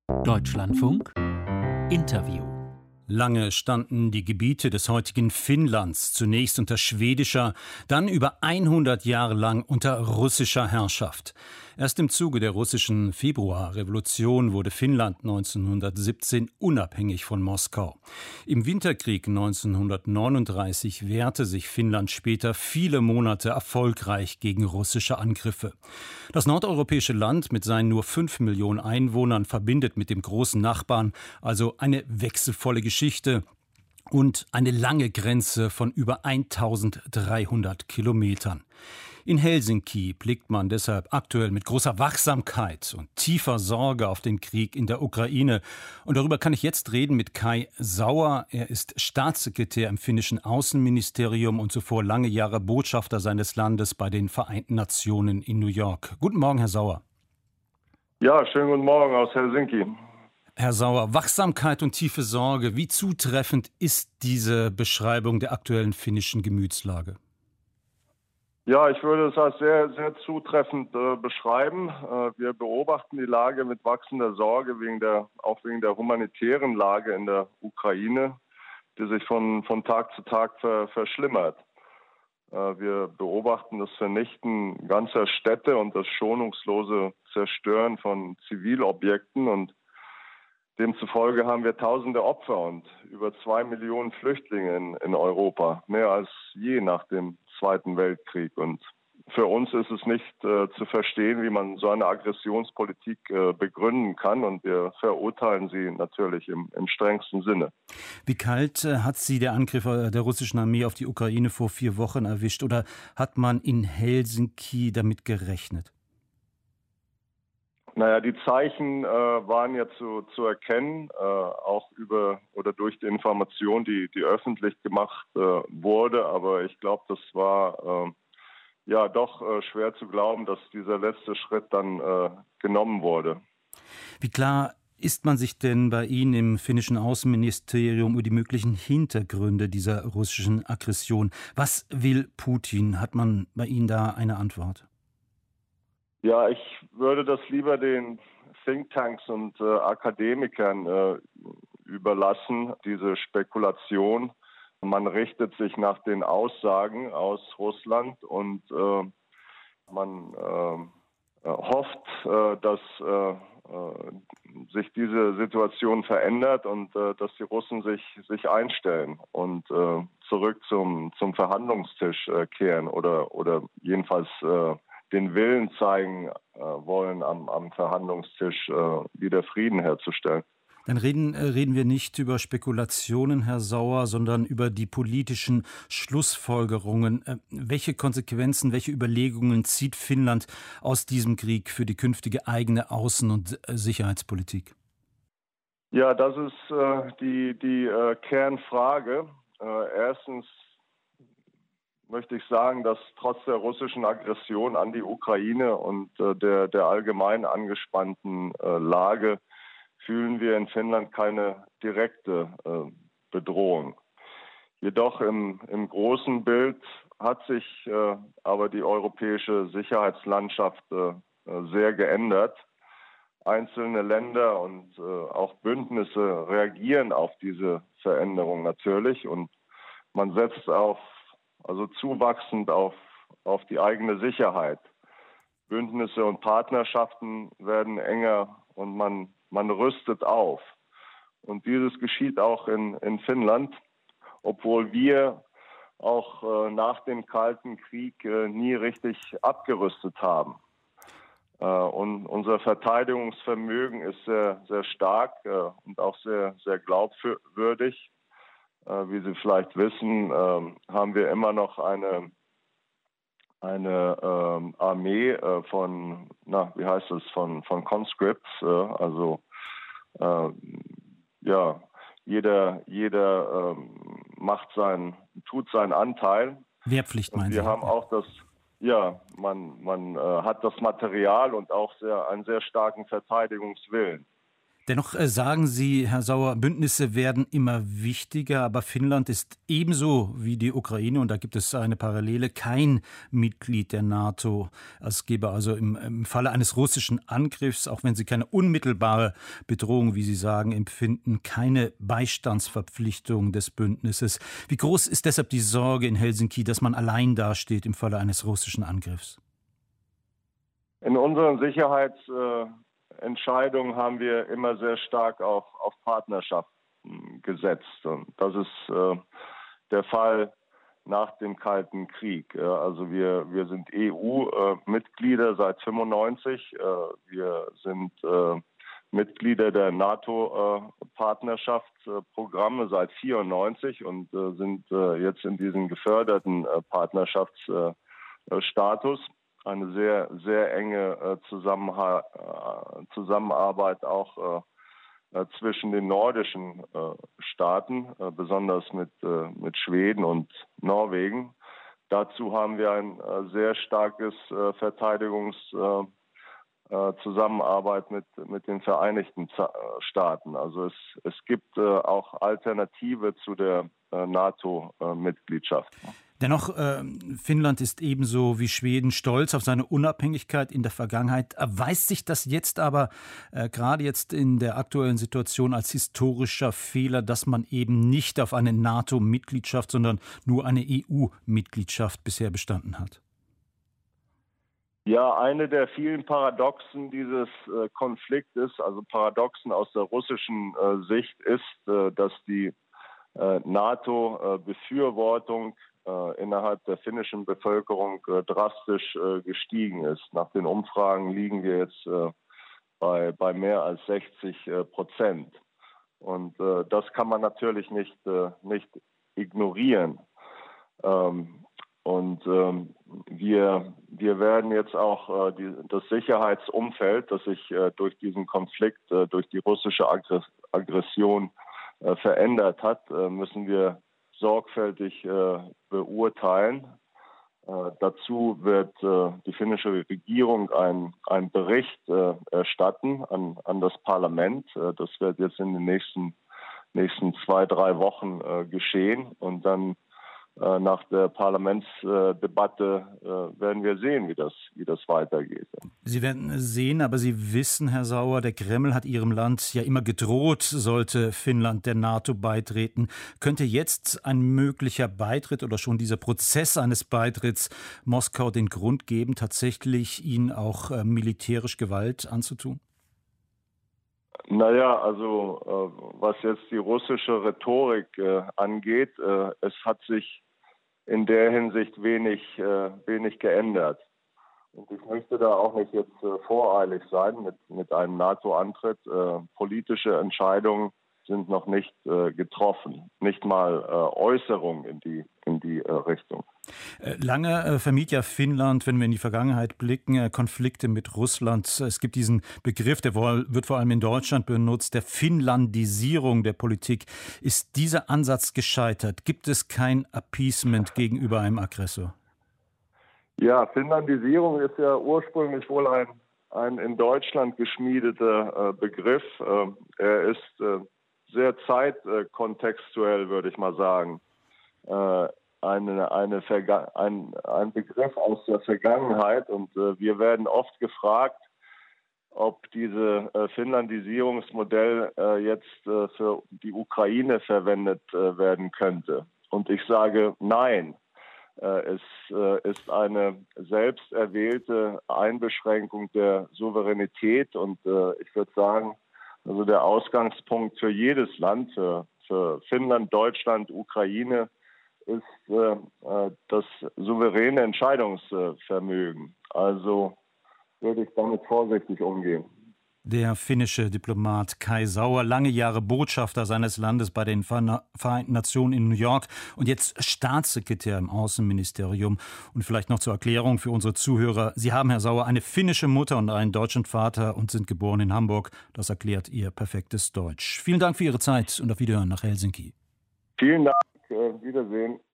Deutschlandfunk Interview. Lange standen die Gebiete des heutigen Finnlands zunächst unter schwedischer, dann über 100 Jahre lang unter russischer Herrschaft. Erst im Zuge der russischen Februarrevolution wurde Finnland 1917 unabhängig von Moskau. Im Winterkrieg 1939 wehrte sich Finnland später viele Monate erfolgreich gegen russische Angriffe. Das nordeuropäische Land mit seinen nur 5 Millionen Einwohnern verbindet mit dem großen Nachbarn also eine wechselvolle Geschichte und eine lange Grenze von über 1300 Kilometern. In Helsinki blickt man deshalb aktuell mit großer Wachsamkeit und tiefer Sorge auf den Krieg in der Ukraine. Und darüber kann ich jetzt reden mit Kai Sauer. Er ist Staatssekretär im finnischen Außenministerium und zuvor lange Jahre Botschafter seines Landes bei den Vereinten Nationen in New York. Guten Morgen, Herr Sauer. Ja, schönen guten Morgen aus Helsinki. Herr Sauer, Wachsamkeit und tiefe Sorge. Wie zutreffend ist diese Beschreibung der aktuellen finnischen Gemütslage? Ja, ich würde es als sehr, sehr zutreffend beschreiben. Wir beobachten die Lage mit wachsender Sorge, auch wegen der humanitären Lage in der Ukraine, die sich von Tag zu Tag verschlimmert. Wir beobachten das Vernichten ganzer Städte und das schonungslose Zerstören von Zivilobjekten. Und demzufolge haben wir tausende Opfer und über 2 Millionen Flüchtlinge in Europa, mehr als je nach dem Zweiten Weltkrieg. Und für uns ist es nicht zu verstehen, wie man so eine Aggressionspolitik begründen kann. Und wir verurteilen sie natürlich im strengsten Sinne. Wie kalt hat Sie der Angriff der russischen Armee auf die Ukraine vor 4 Wochen erwischt? Oder hat man in Helsinki damit gerechnet? Naja, die Zeichen waren ja zu erkennen, auch durch die Information, die öffentlich gemacht wurde. Aber ich glaube, das war doch schwer zu glauben, dass dieser letzte Schritt dann genommen wurde. Wie klar ist man sich denn bei Ihnen im finnischen Außenministerium über die möglichen Hintergründe dieser russischen Aggression? Was will Putin? Hat man bei Ihnen da eine Antwort? Ja, ich würde das lieber den Thinktanks und Akademikern überlassen, diese Spekulation. Man richtet sich nach den Aussagen aus Russland und man hofft, dass sich diese Situation verändert und dass die Russen sich einstellen und zurück zum Verhandlungstisch kehren oder jedenfalls den Willen zeigen wollen, am Verhandlungstisch wieder Frieden herzustellen. Dann reden wir nicht über Spekulationen, Herr Sauer, sondern über die politischen Schlussfolgerungen. Welche Konsequenzen, welche Überlegungen zieht Finnland aus diesem Krieg für die künftige eigene Außen- und Sicherheitspolitik? Ja, das ist die Kernfrage. Erstens möchte ich sagen, dass trotz der russischen Aggression an die Ukraine und der allgemein angespannten Lage fühlen wir in Finnland keine direkte Bedrohung. Jedoch im großen Bild hat sich aber die europäische Sicherheitslandschaft sehr geändert. Einzelne Länder und auch Bündnisse reagieren auf diese Veränderung natürlich und man setzt zuwachsend auf die eigene Sicherheit. Bündnisse und Partnerschaften werden enger und man rüstet auf. Und dieses geschieht auch in Finnland, obwohl wir auch nach dem Kalten Krieg nie richtig abgerüstet haben. Und unser Verteidigungsvermögen ist sehr, sehr stark und auch sehr, sehr glaubwürdig. Wie Sie vielleicht wissen, haben wir immer noch eine Armee von Conscripts, jeder tut seinen Anteil. Wehrpflicht meinen Sie? Wir haben auch man hat das Material und auch einen sehr starken Verteidigungswillen. Dennoch sagen Sie, Herr Sauer, Bündnisse werden immer wichtiger, aber Finnland ist ebenso wie die Ukraine, und da gibt es eine Parallele, kein Mitglied der NATO. Es gäbe also im Falle eines russischen Angriffs, auch wenn Sie keine unmittelbare Bedrohung, wie Sie sagen, empfinden, keine Beistandsverpflichtung des Bündnisses. Wie groß ist deshalb die Sorge in Helsinki, dass man allein dasteht im Falle eines russischen Angriffs? In unseren Sicherheitsentscheidungen haben wir immer sehr stark auf Partnerschaften gesetzt. Und das ist der Fall nach dem Kalten Krieg. Also wir sind EU-Mitglieder seit 1995. Wir sind Mitglieder der NATO-Partnerschaftsprogramme seit 1994 und sind jetzt in diesem geförderten Partnerschaftsstatus. Eine sehr, sehr enge Zusammenarbeit auch zwischen den nordischen Staaten, besonders mit Schweden und Norwegen. Dazu haben wir ein sehr starkes Verteidigungszusammenarbeit mit den Vereinigten Staaten. Also es gibt auch Alternative zu der NATO-Mitgliedschaft. Dennoch, Finnland ist ebenso wie Schweden stolz auf seine Unabhängigkeit in der Vergangenheit. Erweist sich das jetzt aber gerade jetzt in der aktuellen Situation als historischer Fehler, dass man eben nicht auf eine NATO-Mitgliedschaft, sondern nur eine EU-Mitgliedschaft bisher bestanden hat? Ja, eine der vielen Paradoxen dieses Konfliktes, also Paradoxen aus der russischen Sicht, ist, dass die NATO-Befürwortung innerhalb der finnischen Bevölkerung drastisch gestiegen ist. Nach den Umfragen liegen wir jetzt bei mehr als 60%. Und das kann man natürlich nicht ignorieren. Wir werden jetzt auch das Sicherheitsumfeld, das sich durch diesen Konflikt, durch die russische Aggression verändert hat, müssen wir sorgfältig beurteilen. Dazu wird die finnische Regierung einen Bericht erstatten an das Parlament. Das wird jetzt in den nächsten 2-3 Wochen geschehen. Und dann nach der Parlamentsdebatte werden wir sehen, wie das weitergeht. Sie werden sehen, aber Sie wissen, Herr Sauer, der Kreml hat Ihrem Land ja immer gedroht, sollte Finnland der NATO beitreten. Könnte jetzt ein möglicher Beitritt oder schon dieser Prozess eines Beitritts Moskau den Grund geben, tatsächlich Ihnen auch militärisch Gewalt anzutun? Naja, also was jetzt die russische Rhetorik angeht, es hat sich in der Hinsicht wenig geändert. Und ich möchte da auch nicht jetzt voreilig sein mit einem NATO-Antritt. Politische Entscheidungen sind noch nicht getroffen, nicht mal Äußerungen in die Richtung. Lange vermied ja Finnland, wenn wir in die Vergangenheit blicken, Konflikte mit Russland. Es gibt diesen Begriff, der wird vor allem in Deutschland benutzt, der Finnlandisierung der Politik. Ist dieser Ansatz gescheitert? Gibt es kein Appeasement gegenüber einem Aggressor? Ja, Finnlandisierung ist ja ursprünglich wohl ein in Deutschland geschmiedeter Begriff. Er ist sehr zeitkontextuell, würde ich mal sagen. Ein Begriff aus der Vergangenheit, und wir werden oft gefragt, ob dieses Finnlandisierungsmodell jetzt für die Ukraine verwendet werden könnte. Und ich sage nein. Es ist eine selbst erwählte Einbeschränkung der Souveränität, und ich würde sagen, also der Ausgangspunkt für jedes Land, für Finnland, Deutschland, Ukraine, ist das souveräne Entscheidungsvermögen. Also würde ich damit vorsichtig umgehen. Der finnische Diplomat Kai Sauer, lange Jahre Botschafter seines Landes bei den Vereinten Nationen in New York und jetzt Staatssekretär im Außenministerium. Und vielleicht noch zur Erklärung für unsere Zuhörer. Sie haben, Herr Sauer, eine finnische Mutter und einen deutschen Vater und sind geboren in Hamburg. Das erklärt Ihr perfektes Deutsch. Vielen Dank für Ihre Zeit und auf Wiederhören nach Helsinki. Vielen Dank. Wiedersehen.